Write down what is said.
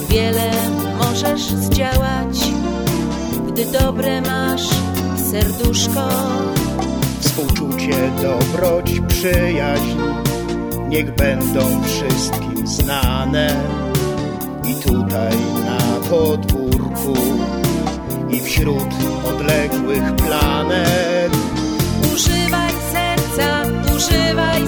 wiele możesz zdziałać, gdy dobre masz serduszko. Współczucie, dobroć, przyjaźń niech będą wszystkim znane. I tutaj na podwórku, i wśród odległych planet. Używaj serca, używaj